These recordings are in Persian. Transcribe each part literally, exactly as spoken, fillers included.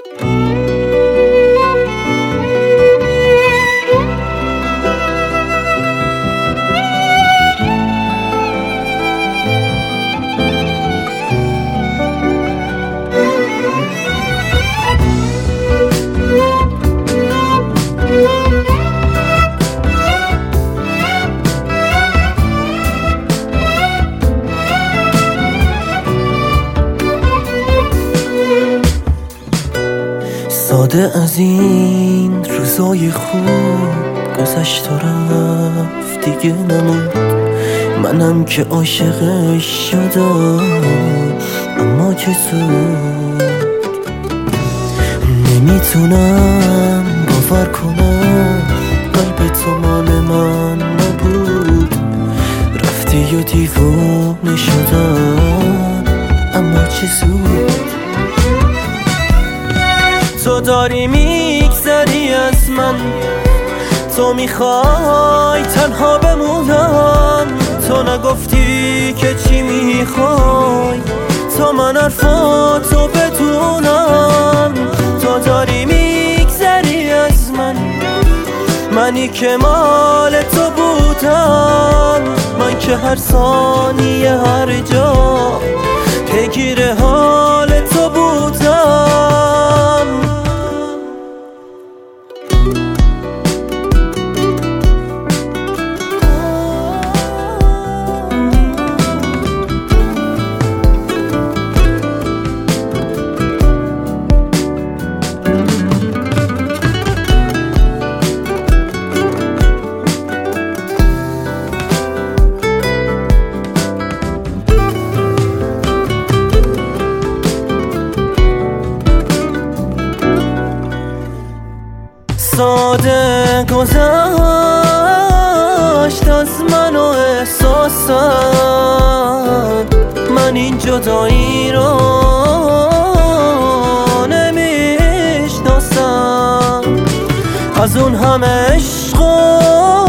ساده از این روزای خوب گذشت و رفت دیگه نمود. منم که عاشقش شدم اما که زود نمیتونم باور کنم قلب تو مال من نبود. رفتی و دیوانه شدم اما چه زود. تو داری میگذری از من، تو میخوای تنها بمونم. تو نگفتی که چی میخوای، تا من حرفاتو بدونم. تو داری میگذری از من، منی که مال تو بودم. من که هر ثانیه هر جا پیگیر حال تو بودم. ساده گذشت از من و احساسم. من این جدایی رو نمیشناسم. از اون همه عشق و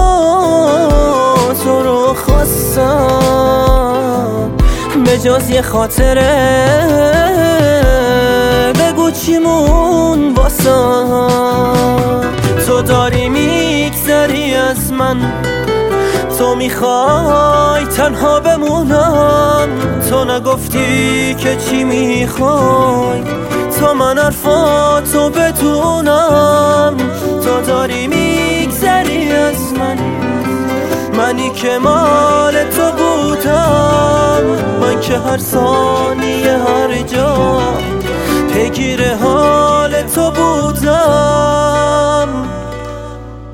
تو رو خواستم. به جز یه خاطره بگو چیمون واسم. تو داری میگذری از من، تو میخوای تنها بمونم. تو نگفتی که چی میخوای، تا من حرفاتو بدونم. تو داری میگذری از من، منی که مال تو بودم. من که هر ثانیه هر جا پیگیر ها